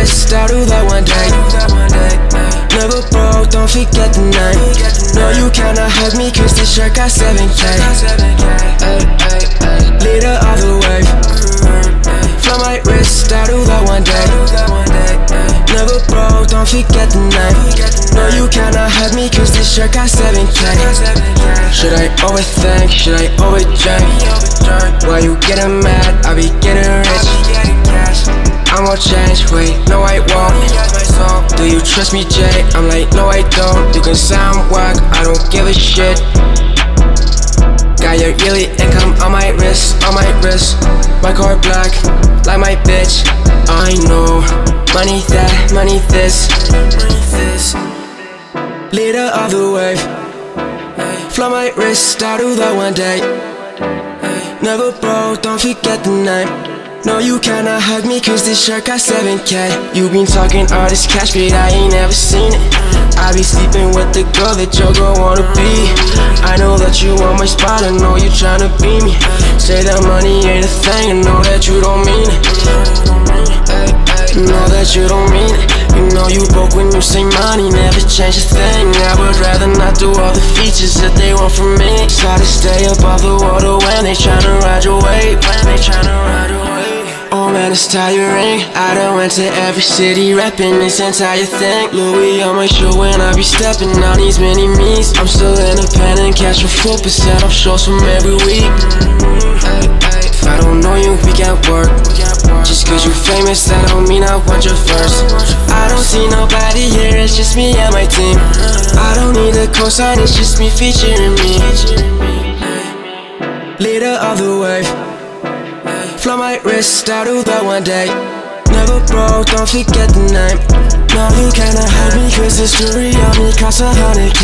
wrist, I'll do that one day. Never broke, don't forget the name. No, you cannot hug me, cause this shirt got 7K. Leader of the wave. Flow my wrist, I'll do that one day. Never broke, don't forget the name. No, you cannot hug me, cause this shirt got 7K. Should I overthink, should I overdrink? Why you getting mad, I be getting rich. I'm gon' change, wait, no I won't. Do you trust me, Jay? I'm like, no I don't. You can sound whack, I don't give a shit. Got your yearly income on my wrist, on my wrist. My car black, like my bitch. I know, money that, money this. Leader of the wave. Flow my wrist, I'll do that one day. Never broke, don't forget the name. No, you cannot hug me, cause this shirt got 7K. You been talking all this cash, but I ain't never seen it. I be sleeping with the girl that your girl wanna be. I know that you want my spot, I know you tryna be me. Say that money ain't a thing, I know that you don't mean it. Know that you don't mean it. You know you broke when you say money never change a thing. I would rather not do all the features that they want from me. Try to stay above the water when they tryna ride your wave. Oh man, it's tiring. I done went to every city rapping this entire thing. Louis on my show when I be stepping on these mini me's. I'm still independent, cash for 4% off shows from every week. If I don't know you, we can't work. Just cause you famous, that don't mean I want your verse. I don't see nobody here, it's just me and my team. I don't need a cosign, it's just me featuring me. Leader of the wave. Flow my wrist, I'll do that one day. Never broke, don't forget the name. No, you cannot hug me, cause this jewelry on me costs 100K.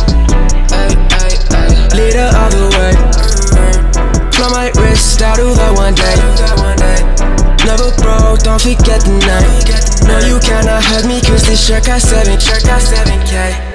Leader of the wave. Flow my wrist, I'll do that one day. Never broke, don't forget the name. No, you cannot hug me, cause this shirt got 7K.